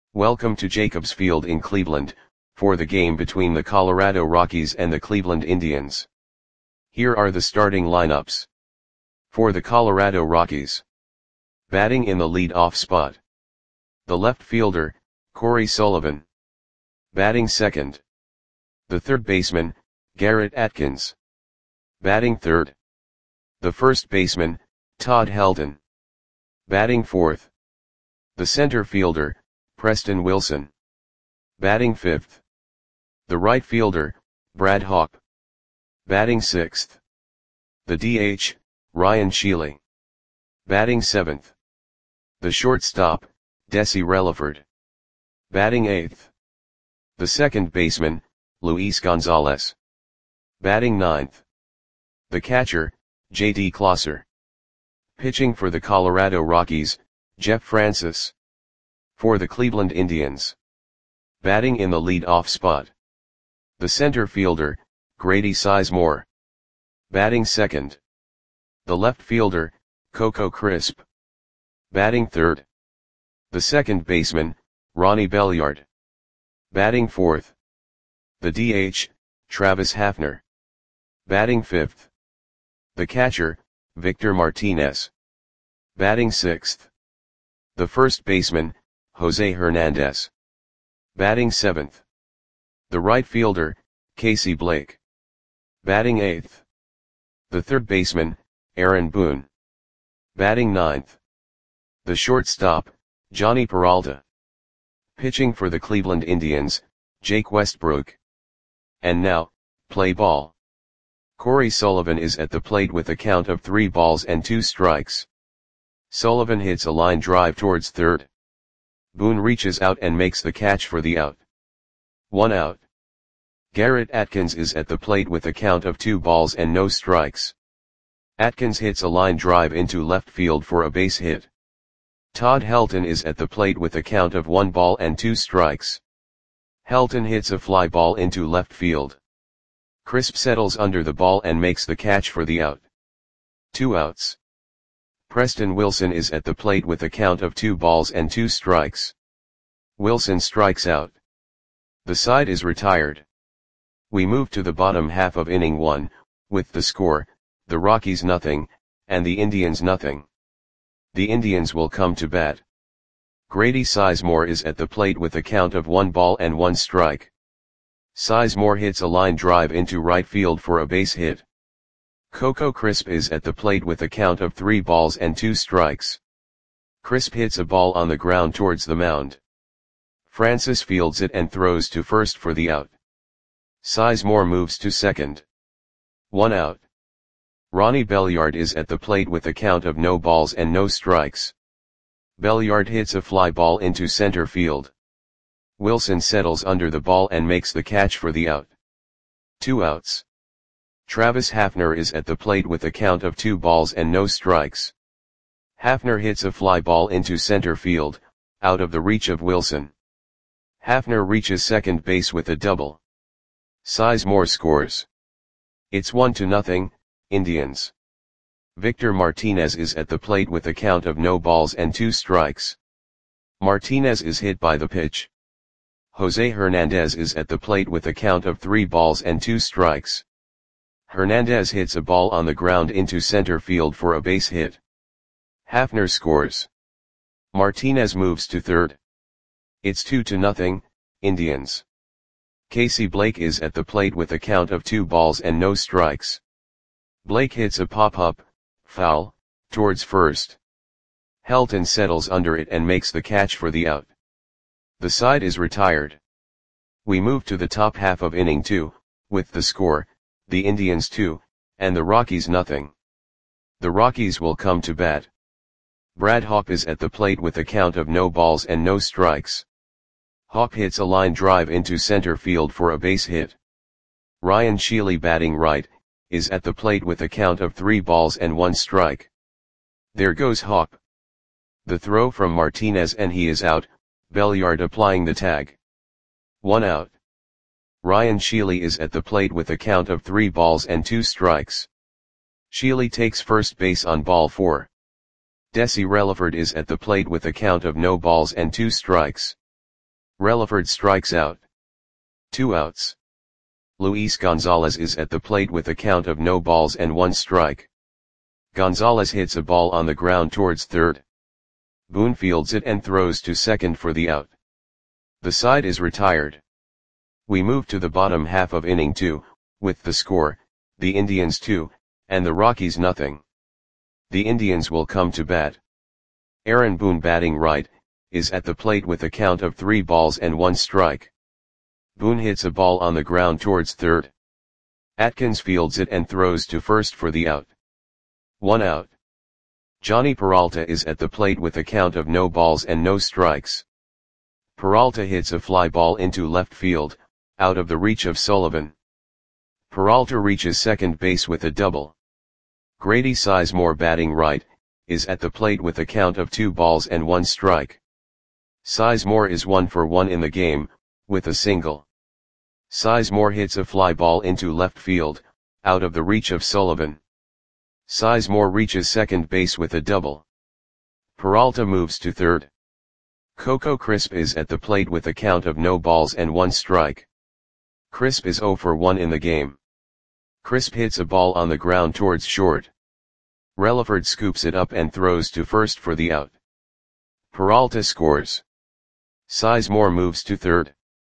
Welcome to Jacobs Field in Cleveland, for the game between the Colorado Rockies and the Cleveland Indians. Here are the starting lineups. For the Colorado Rockies. Batting in the lead-off spot. The left fielder, Corey Sullivan. Batting second. The third baseman, Garrett Atkins. Batting third. The first baseman, Todd Helton. Batting fourth. The center fielder, Preston Wilson. Batting fifth. The right fielder, Brad Hawpe. Batting sixth. The DH, Ryan Sheely. Batting seventh. The shortstop, Desi Relaford. Batting eighth. The second baseman, Luis Gonzalez. Batting ninth. The catcher, J.D. Closser. Pitching for the Colorado Rockies, Jeff Francis. For the Cleveland Indians. Batting in the lead-off spot. The center fielder, Grady Sizemore. Batting second. The left fielder, Coco Crisp. Batting third. The second baseman, Ronnie Belliard. Batting fourth. The DH, Travis Hafner. Batting fifth. The catcher, Victor Martinez. Batting sixth. The first baseman, Jose Hernandez. Batting seventh. The right fielder, Casey Blake. Batting eighth. The third baseman, Aaron Boone. Batting ninth. The shortstop, Johnny Peralta. Pitching for the Cleveland Indians, Jake Westbrook. And now, play ball. Corey Sullivan is at the plate with a count of 3 balls and 2 strikes. Sullivan hits a line drive towards third. Boone reaches out and makes the catch for the out. 1 out. Garrett Atkins is at the plate with a count of 2 balls and no strikes. Atkins hits a line drive into left field for a base hit. Todd Helton is at the plate with a count of 1 ball and 2 strikes. Helton hits a fly ball into left field. Crisp settles under the ball and makes the catch for the out. 2 outs. Preston Wilson is at the plate with a count of 2 balls and 2 strikes. Wilson strikes out. The side is retired. We move to the bottom half of inning 1, with the score, the Rockies nothing, and the Indians nothing. The Indians will come to bat. Grady Sizemore is at the plate with a count of 1 ball and 1 strike. Sizemore hits a line drive into right field for a base hit. Coco Crisp is at the plate with a count of 3 balls and 2 strikes. Crisp hits a ball on the ground towards the mound. Francis fields it and throws to first for the out. Sizemore moves to second. 1 out. Ronnie Belliard is at the plate with a count of no balls and no strikes. Belliard hits a fly ball into center field. Wilson settles under the ball and makes the catch for the out. 2 outs. Travis Hafner is at the plate with a count of 2 balls and no strikes. Hafner hits a fly ball into center field, out of the reach of Wilson. Hafner reaches second base with a double. Sizemore scores. It's 1-0, Indians. Victor Martinez is at the plate with a count of no balls and 2 strikes. Martinez is hit by the pitch. Jose Hernandez is at the plate with a count of 3 balls and 2 strikes. Hernandez hits a ball on the ground into center field for a base hit. Hafner scores. Martinez moves to third. It's 2-0, Indians. Casey Blake is at the plate with a count of 2 balls and no strikes. Blake hits a pop-up, foul, towards first. Helton settles under it and makes the catch for the out. The side is retired. We move to the top half of inning 2, with the score, the Indians 2, and the Rockies nothing. The Rockies will come to bat. Brad Hawpe is at the plate with a count of no balls and no strikes. Hawpe hits a line drive into center field for a base hit. Ryan Sheely, batting right, is at the plate with a count of 3 balls and 1 strike. There goes Hawpe. The throw from Martinez and he is out, Belliard applying the tag. 1 out. Ryan Sheely is at the plate with a count of 3 balls and 2 strikes. Sheely takes first base on ball 4. Desi Relaford is at the plate with a count of no balls and 2 strikes. Relaford strikes out. 2 outs. Luis Gonzalez is at the plate with a count of no balls and 1 strike. Gonzalez hits a ball on the ground towards third. Boone fields it and throws to second for the out. The side is retired. We move to the bottom half of inning 2, with the score, the Indians 2, and the Rockies nothing. The Indians will come to bat. Aaron Boone, batting right, is at the plate with a count of 3 balls and 1 strike. Boone hits a ball on the ground towards third. Atkins fields it and throws to first for the out. 1 out. Johnny Peralta is at the plate with a count of no balls and no strikes. Peralta hits a fly ball into left field, out of the reach of Sullivan. Peralta reaches second base with a double. Grady Sizemore, batting right, is at the plate with a count of 2 balls and 1 strike. Sizemore is 1 for 1 in the game, with a single. Sizemore hits a fly ball into left field, out of the reach of Sullivan. Sizemore reaches second base with a double. Peralta moves to third. Coco Crisp is at the plate with a count of no balls and 1 strike. Crisp is 0 for 1 in the game. Crisp hits a ball on the ground towards short. Relaford scoops it up and throws to first for the out. Peralta scores. Sizemore moves to third.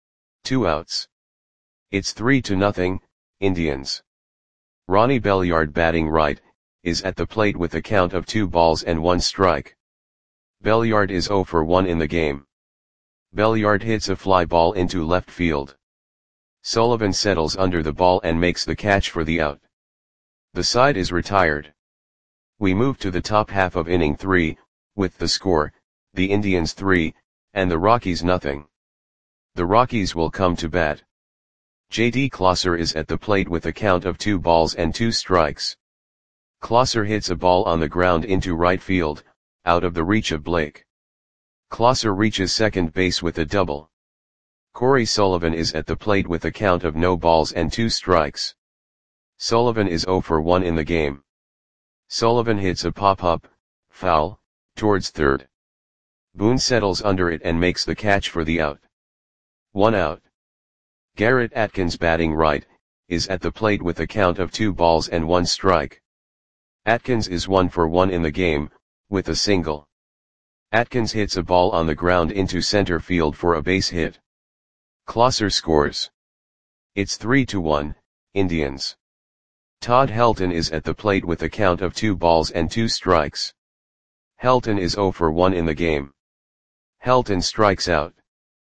2 outs. It's 3-0, Indians. Ronnie Belliard, batting right, is at the plate with a count of 2 balls and 1 strike. Belliard is 0 for 1 in the game. Belliard hits a fly ball into left field. Sullivan settles under the ball and makes the catch for the out. The side is retired. We move to the top half of inning 3, with the score, the Indians 3, and the Rockies nothing. The Rockies will come to bat. J.D. Closser is at the plate with a count of 2 balls and 2 strikes. Closser hits a ball on the ground into right field, out of the reach of Blake. Closser reaches second base with a double. Corey Sullivan is at the plate with a count of no balls and 2 strikes. Sullivan is 0 for 1 in the game. Sullivan hits a pop-up, foul, towards third. Boone settles under it and makes the catch for the out. 1 out. Garrett Atkins, batting right, is at the plate with a count of 2 balls and 1 strike. Atkins is 1 for 1 in the game, with a single. Atkins hits a ball on the ground into center field for a base hit. Closser scores. It's 3-1, Indians. Todd Helton is at the plate with a count of 2 balls and 2 strikes. Helton is 0 for 1 in the game. Helton strikes out.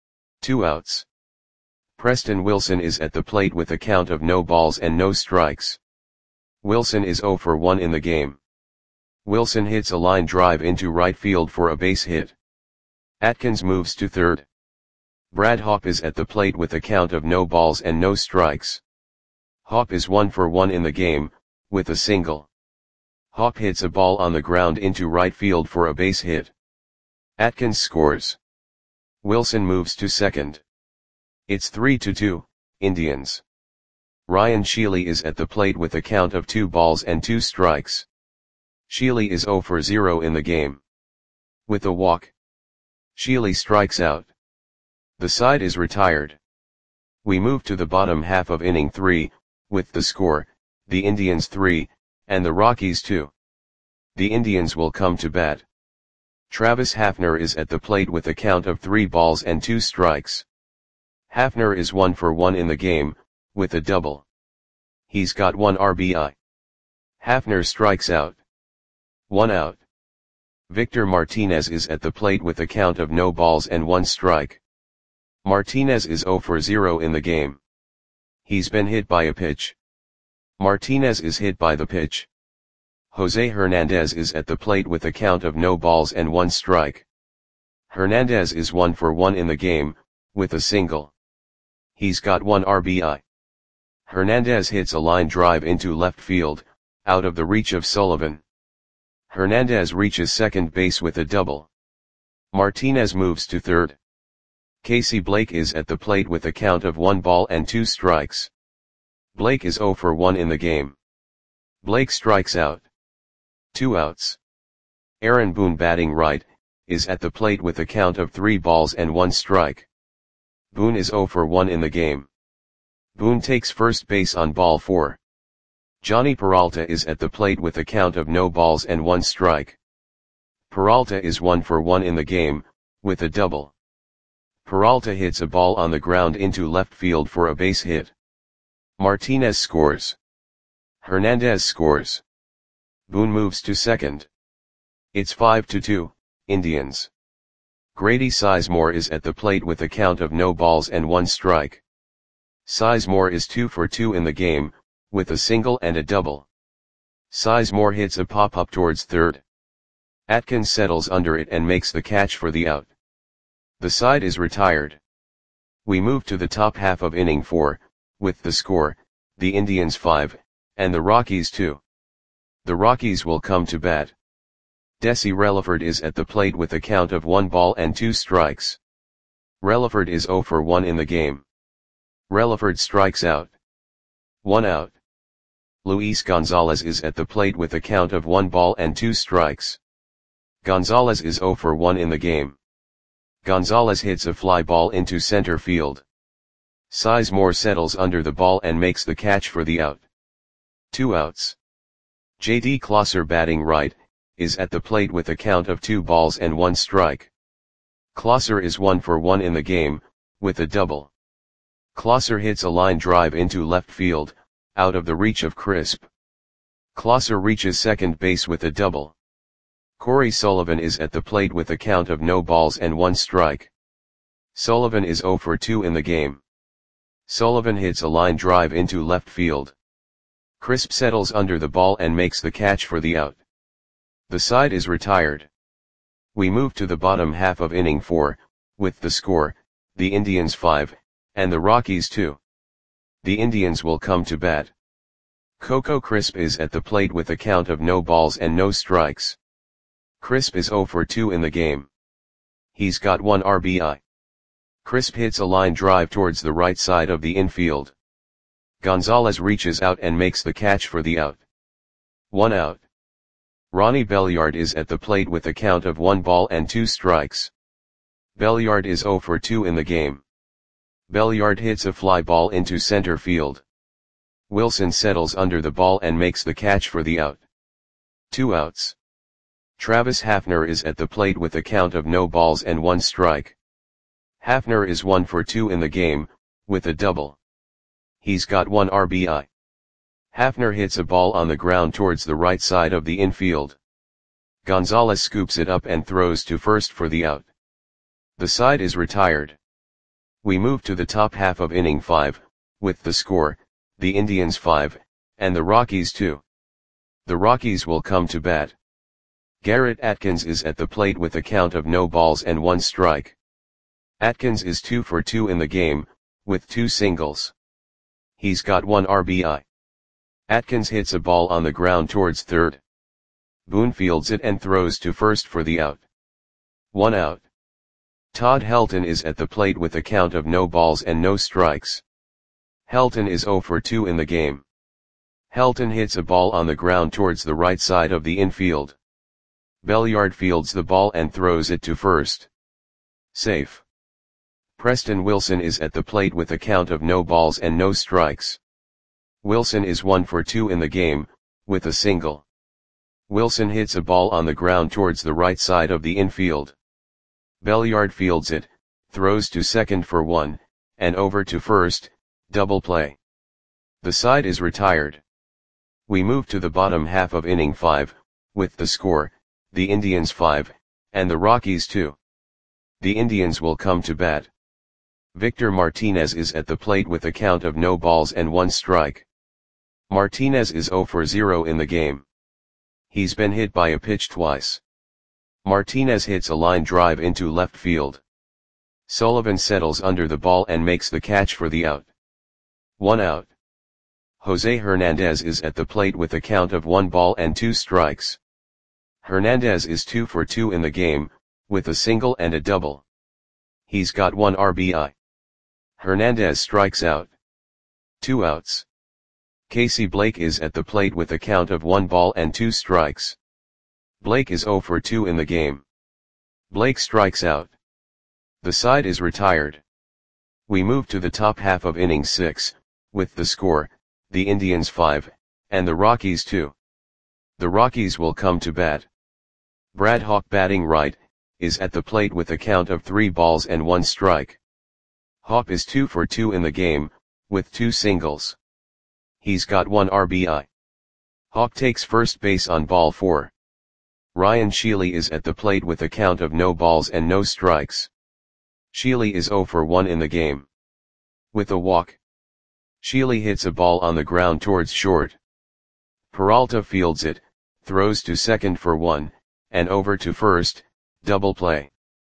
2 outs. Preston Wilson is at the plate with a count of no balls and no strikes. Wilson is 0 for 1 in the game. Wilson hits a line drive into right field for a base hit. Atkins moves to third. Brad Hawpe is at the plate with a count of no balls and no strikes. Hawpe is 1 for 1 in the game, with a single. Hawpe hits a ball on the ground into right field for a base hit. Atkins scores. Wilson moves to second. It's 3-2, Indians. Ryan Sheely is at the plate with a count of 2 balls and 2 strikes. Sheely is 0 for 0 in the game. With a walk, Sheely strikes out. The side is retired. We move to the bottom half of inning 3, with the score, the Indians 3, and the Rockies 2. The Indians will come to bat. Travis Hafner is at the plate with a count of 3 balls and 2 strikes. Hafner is 1 for 1 in the game, with a double. He's got 1 RBI. Hafner strikes out. 1 out. Victor Martinez is at the plate with a count of no balls and 1 strike. Martinez is 0 for 0 in the game. He's been hit by a pitch. Martinez is hit by the pitch. Jose Hernandez is at the plate with a count of no balls and 1 strike. Hernandez is 1 for 1 in the game, with a single. He's got 1 RBI. Hernandez hits a line drive into left field, out of the reach of Sullivan. Hernandez reaches second base with a double. Martinez moves to third. Casey Blake is at the plate with a count of 1 ball and 2 strikes. Blake is 0 for 1 in the game. Blake strikes out. 2 outs. Aaron Boone, batting right, is at the plate with a count of 3 balls and 1 strike. Boone is 0 for 1 in the game. Boone takes first base on ball 4. Johnny Peralta is at the plate with a count of no balls and 1 strike. Peralta is 1 for 1 in the game, with a double. Peralta hits a ball on the ground into left field for a base hit. Martinez scores. Hernandez scores. Boone moves to second. It's 5-2, Indians. Grady Sizemore is at the plate with a count of no balls and 1 strike. Sizemore is 2 for 2 in the game, with a single and a double. Sizemore hits a pop-up towards third. Atkins settles under it and makes the catch for the out. The side is retired. We move to the top half of inning 4, with the score, the Indians 5, and the Rockies 2. The Rockies will come to bat. Desi Relaford is at the plate with a count of 1 ball and 2 strikes. Relaford is 0 for 1 in the game. Relaford strikes out. 1 out. Luis Gonzalez is at the plate with a count of 1 ball and 2 strikes. Gonzalez is 0 for 1 in the game. Gonzalez hits a fly ball into center field. Sizemore settles under the ball and makes the catch for the out. 2 outs. J.D. Klosser, batting right, is at the plate with a count of 2 balls and 1 strike. Klosser is 1 for 1 in the game, with a double. Klosser hits a line drive into left field, out of the reach of Crisp. Klosser reaches second base with a double. Corey Sullivan is at the plate with a count of no balls and 1 strike. Sullivan is 0 for 2 in the game. Sullivan hits a line drive into left field. Crisp settles under the ball and makes the catch for the out. The side is retired. We move to the bottom half of inning 4, with the score, the Indians 5, and the Rockies 2. The Indians will come to bat. Coco Crisp is at the plate with a count of no balls and no strikes. Crisp is 0 for 2 in the game. He's got 1 RBI. Crisp hits a line drive towards the right side of the infield. Gonzalez reaches out and makes the catch for the out. 1 out. Ronnie Belliard is at the plate with a count of 1 ball and 2 strikes. Belliard is 0 for 2 in the game. Belliard hits a fly ball into center field. Wilson settles under the ball and makes the catch for the out. 2 outs. Travis Hafner is at the plate with a count of no balls and 1 strike. Hafner is 1 for 2 in the game, with a double. He's got 1 RBI. Hafner hits a ball on the ground towards the right side of the infield. Gonzalez scoops it up and throws to first for the out. The side is retired. We move to the top half of inning 5, with the score, the Indians 5, and the Rockies 2. The Rockies will come to bat. Garrett Atkins is at the plate with a count of no balls and 1 strike. Atkins is 2 for 2 in the game, with 2 singles. He's got 1 RBI. Atkins hits a ball on the ground towards third. Boone fields it and throws to first for the out. 1 out. Todd Helton is at the plate with a count of no balls and no strikes. Helton is 0 for 2 in the game. Helton hits a ball on the ground towards the right side of the infield. Belliard fields the ball and throws it to first. Safe. Preston Wilson is at the plate with a count of no balls and no strikes. Wilson is 1 for 2 in the game, with a single. Wilson hits a ball on the ground towards the right side of the infield. Belliard fields it, throws to second for 1, and over to first, double play. The side is retired. We move to the bottom half of inning 5, with the score, the Indians 5, and the Rockies 2. The Indians will come to bat. Victor Martinez is at the plate with a count of no balls and 1 strike. Martinez is 0 for 0 in the game. He's been hit by a pitch twice. Martinez hits a line drive into left field. Sullivan settles under the ball and makes the catch for the out. 1 out. Jose Hernandez is at the plate with a count of 1 ball and 2 strikes. Hernandez is 2 for 2 in the game, with a single and a double. He's got 1 RBI. Hernandez strikes out. 2 outs. Casey Blake is at the plate with a count of 1 ball and 2 strikes. Blake is 0 for 2 in the game. Blake strikes out. The side is retired. We move to the top half of inning 6, with the score, the Indians 5, and the Rockies 2. The Rockies will come to bat. Brad Hawk, batting right, is at the plate with a count of 3 balls and 1 strike. Hawk is 2 for 2 in the game, with 2 singles. He's got 1 RBI. Hawk takes first base on ball 4. Ryan Sheely is at the plate with a count of no balls and no strikes. Sheely is 0 for 1 in the game. With a walk, Sheely hits a ball on the ground towards short. Peralta fields it, throws to second for 1, and over to first, double play.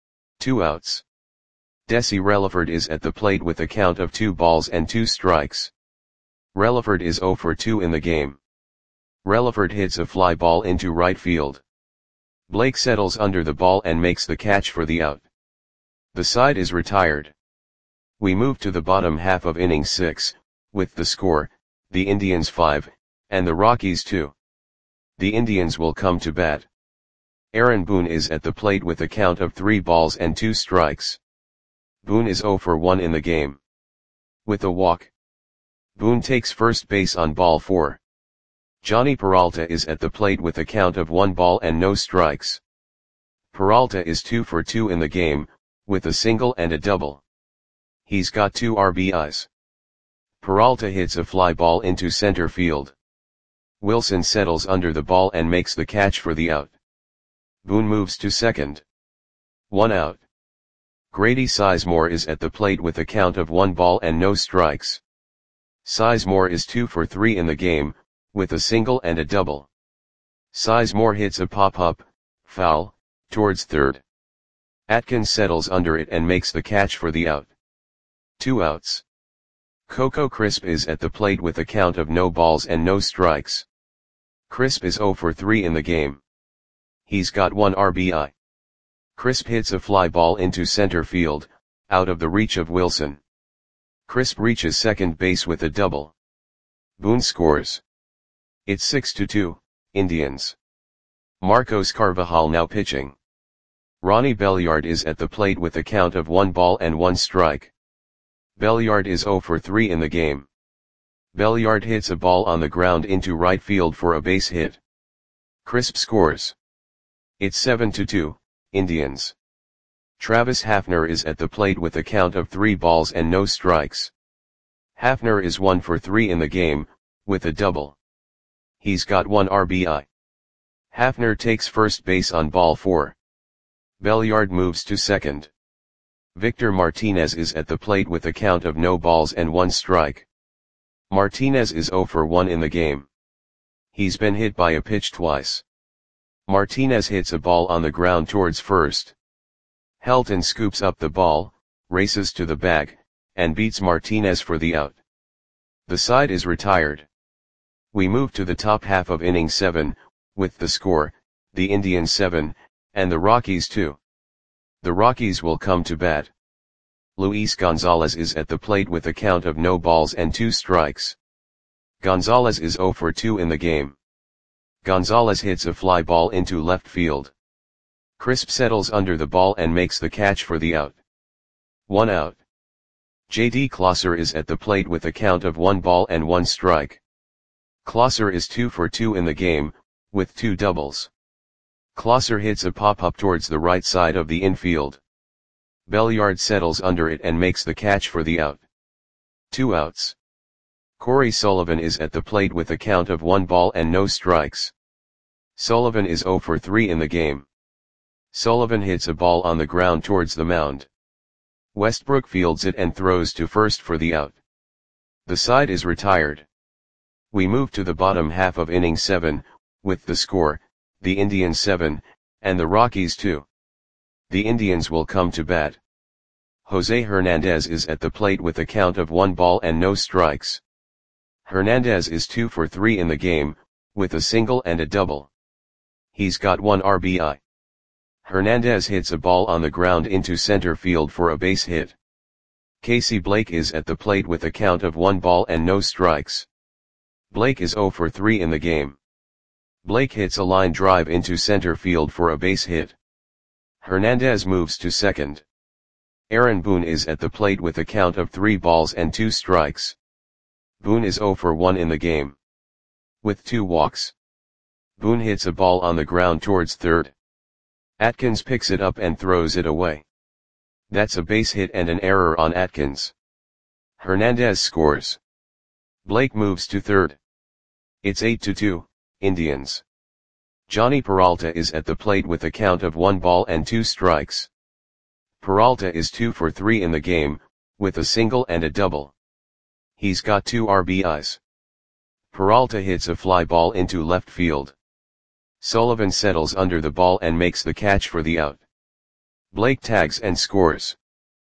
2 outs. Desi Relaford is at the plate with a count of 2 balls and 2 strikes. Relaford is 0 for 2 in the game. Relaford hits a fly ball into right field. Blake settles under the ball and makes the catch for the out. The side is retired. We move to the bottom half of inning 6, with the score, the Indians 5, and the Rockies 2. The Indians will come to bat. Aaron Boone is at the plate with a count of 3 balls and 2 strikes. Boone is 0 for 1 in the game. With a walk, Boone takes first base on ball 4. Johnny Peralta is at the plate with a count of 1 ball and no strikes. Peralta is 2 for 2 in the game, with a single and a double. He's got 2 RBIs. Peralta hits a fly ball into center field. Wilson settles under the ball and makes the catch for the out. Boone moves to second. 1 out. Grady Sizemore is at the plate with a count of 1 ball and no strikes. Sizemore is 2 for 3 in the game, with a single and a double. Sizemore hits a pop-up, foul, towards third. Atkins settles under it and makes the catch for the out. 2 outs. Coco Crisp is at the plate with a count of no balls and no strikes. Crisp is 0 for 3 in the game. He's got 1 RBI. Crisp hits a fly ball into center field, out of the reach of Wilson. Crisp reaches second base with a double. Boone scores. It's 6-2, Indians. Marcos Carvajal now pitching. Ronnie Belliard is at the plate with a count of 1 ball and 1 strike. Belliard is 0 for 3 in the game. Belliard hits a ball on the ground into right field for a base hit. Crisp scores. It's 7-2, Indians. Travis Hafner is at the plate with a count of 3 balls and no strikes. Hafner is 1 for 3 in the game, with a double. He's got 1 RBI. Hafner takes first base on ball 4. Belliard moves to second. Victor Martinez is at the plate with a count of no balls and 1 strike. Martinez is 0 for 1 in the game. He's been hit by a pitch twice. Martinez hits a ball on the ground towards first. Helton scoops up the ball, races to the bag, and beats Martinez for the out. The side is retired. We move to the top half of inning 7, with the score, the Indians 7, and the Rockies 2. The Rockies will come to bat. Luis Gonzalez is at the plate with a count of no balls and 2 strikes. Gonzalez is 0 for 2 in the game. Gonzalez hits a fly ball into left field. Crisp settles under the ball and makes the catch for the out. 1 out. J.D. Klosser is at the plate with a count of 1 ball and 1 strike. Klosser is 2 for 2 in the game, with 2 doubles. Klosser hits a pop-up towards the right side of the infield. Belliard settles under it and makes the catch for the out. 2 outs. Corey Sullivan is at the plate with a count of 1 ball and no strikes. Sullivan is 0 for 3 in the game. Sullivan hits a ball on the ground towards the mound. Westbrook fields it and throws to first for the out. The side is retired. We move to the bottom half of inning 7, with the score, the Indians 7, and the Rockies 2. The Indians will come to bat. Jose Hernandez is at the plate with a count of 1 ball and no strikes. Hernandez is 2 for 3 in the game, with a single and a double. He's got 1 RBI. Hernandez hits a ball on the ground into center field for a base hit. Casey Blake is at the plate with a count of 1 ball and no strikes. Blake is 0 for 3 in the game. Blake hits a line drive into center field for a base hit. Hernandez moves to second. Aaron Boone is at the plate with a count of 3 balls and 2 strikes. Boone is 0 for 1 in the game. With 2 walks. Boone hits a ball on the ground towards third. Atkins picks it up and throws it away. That's a base hit and an error on Atkins. Hernandez scores. Blake moves to third. It's 8-2, Indians. Johnny Peralta is at the plate with a count of 1 ball and 2 strikes. Peralta is 2 for 3 in the game, with a single and a double. He's got 2 RBIs. Peralta hits a fly ball into left field. Sullivan settles under the ball and makes the catch for the out. Blake tags and scores.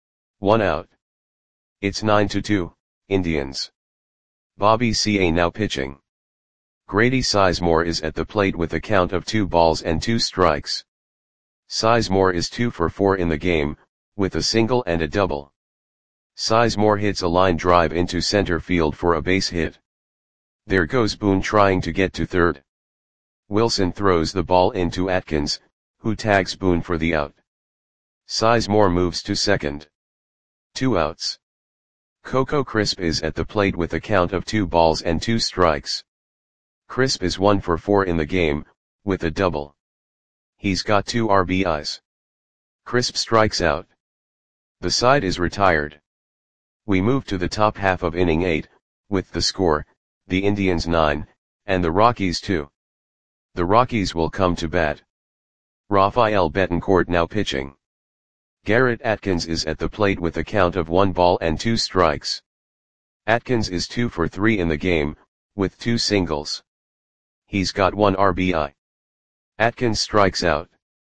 1 out. It's 9-2, Indians. Bobby Ca now pitching. Grady Sizemore is at the plate with a count of 2 balls and 2 strikes. Sizemore is 2 for 4 in the game, with a single and a double. Sizemore hits a line drive into center field for a base hit. There goes Boone trying to get to third. Wilson throws the ball into Atkins, who tags Boone for the out. Sizemore moves to second. 2 outs. Coco Crisp is at the plate with a count of 2 balls and 2 strikes. Crisp is 1 for 4 in the game, with a double. He's got 2 RBIs. Crisp strikes out. The side is retired. We move to the top half of inning 8, with the score, the Indians 9, and the Rockies 2. The Rockies will come to bat. Rafael Betancourt now pitching. Garrett Atkins is at the plate with a count of 1 ball and 2 strikes. Atkins is 2 for 3 in the game, with 2 singles. He's got 1 RBI. Atkins strikes out.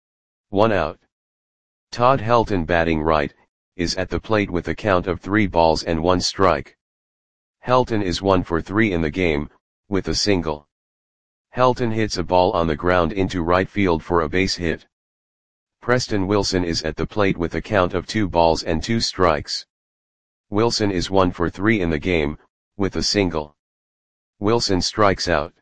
1 out. Todd Helton batting right, is at the plate with a count of 3 balls and 1 strike. Helton is 1 for 3 in the game, with a single. Helton hits a ball on the ground into right field for a base hit. Preston Wilson is at the plate with a count of 2 balls and 2 strikes. Wilson is 1 for 3 in the game, with a single. Wilson strikes out.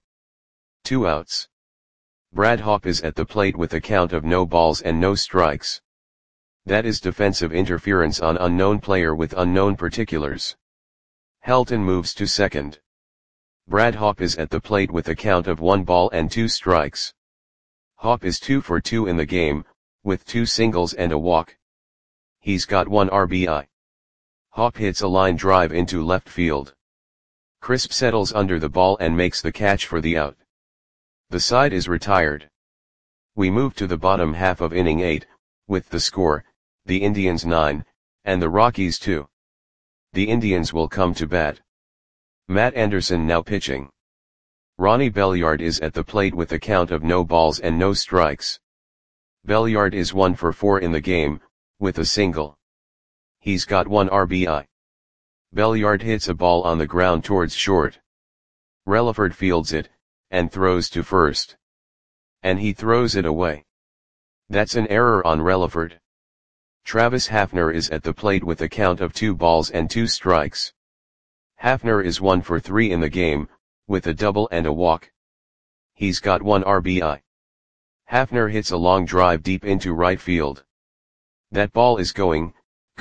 2 outs. Brad Hawpe is at the plate with a count of no balls and no strikes. That is defensive interference on unknown player with unknown particulars. Helton moves to second. Brad Hawpe is at the plate with a count of 1 ball and 2 strikes. Hawpe is 2 for 2 in the game, with 2 singles and a walk. He's got 1 RBI. Hawpe hits a line drive into left field. Crisp settles under the ball and makes the catch for the out. The side is retired. We move to the bottom half of inning 8, with the score, the Indians 9, and the Rockies 2. The Indians will come to bat. Matt Anderson now pitching. Ronnie Belliard is at the plate with a count of no balls and no strikes. Belliard is 1 for 4 in the game, with a single. He's got 1 RBI. Belliard hits a ball on the ground towards short. Relaford fields it, and throws to first. And he throws it away. That's an error on Relaford. Travis Hafner is at the plate with a count of 2 balls and 2 strikes. Hafner is 1 for 3 in the game, with a double and a walk. He's got 1 RBI. Hafner hits a long drive deep into right field. That ball is gone.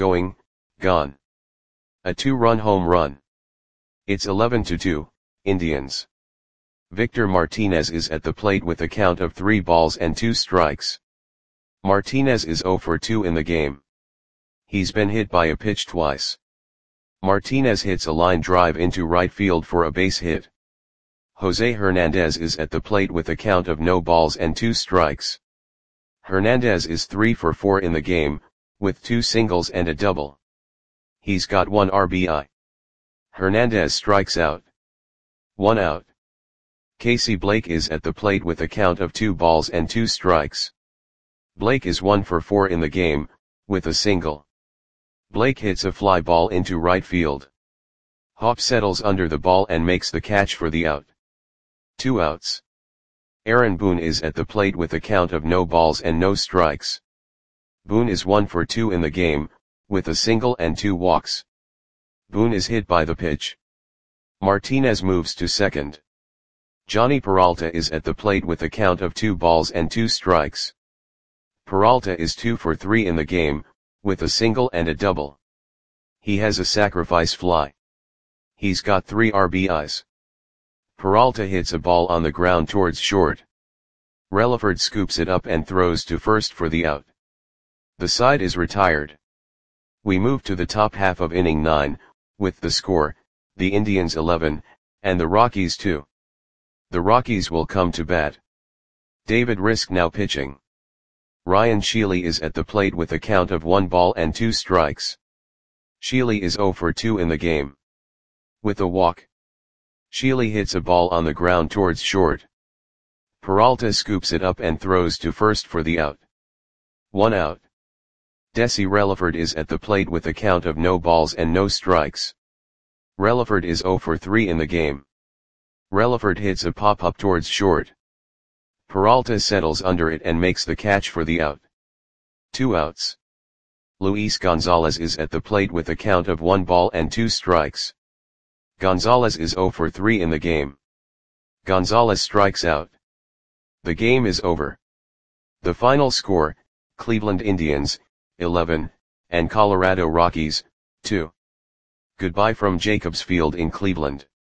A 2-run home run. It's 11-2, Indians. Victor Martinez is at the plate with a count of 3 balls and 2 strikes. Martinez is 0 for 2 in the game. He's been hit by a pitch twice. Martinez hits a line drive into right field for a base hit. Jose Hernandez is at the plate with a count of no balls and 2 strikes. Hernandez is 3 for 4 in the game, with 2 singles and a double. He's got 1 RBI. Hernandez strikes out. 1 out. Casey Blake is at the plate with a count of 2 balls and 2 strikes. Blake is 1 for 4 in the game, with a single. Blake hits a fly ball into right field. Hawpe settles under the ball and makes the catch for the out. 2 outs. Aaron Boone is at the plate with a count of no balls and no strikes. Boone is 1 for 2 in the game, with a single and 2 walks. Boone is hit by the pitch. Martinez moves to second. Johnny Peralta is at the plate with a count of 2 balls and 2 strikes. Peralta is 2 for 3 in the game, with a single and a double. He has a sacrifice fly. He's got 3 RBIs. Peralta hits a ball on the ground towards short. Relaford scoops it up and throws to first for the out. The side is retired. We move to the top half of inning 9, with the score, the Indians 11, and the Rockies 2. The Rockies will come to bat. David Risk now pitching. Ryan Sheely is at the plate with a count of 1 ball and 2 strikes. Sheely is 0 for 2 in the game. With a walk. Sheely hits a ball on the ground towards short. Peralta scoops it up and throws to first for the out. 1 out. Desi Relaford is at the plate with a count of no balls and no strikes. Relaford is 0 for 3 in the game. Relaford hits a pop-up towards short. Peralta settles under it and makes the catch for the out. 2 outs. Luis Gonzalez is at the plate with a count of 1 ball and 2 strikes. Gonzalez is 0 for 3 in the game. Gonzalez strikes out. The game is over. The final score, Cleveland Indians, 11, and Colorado Rockies, 2. Goodbye from Jacobs Field in Cleveland.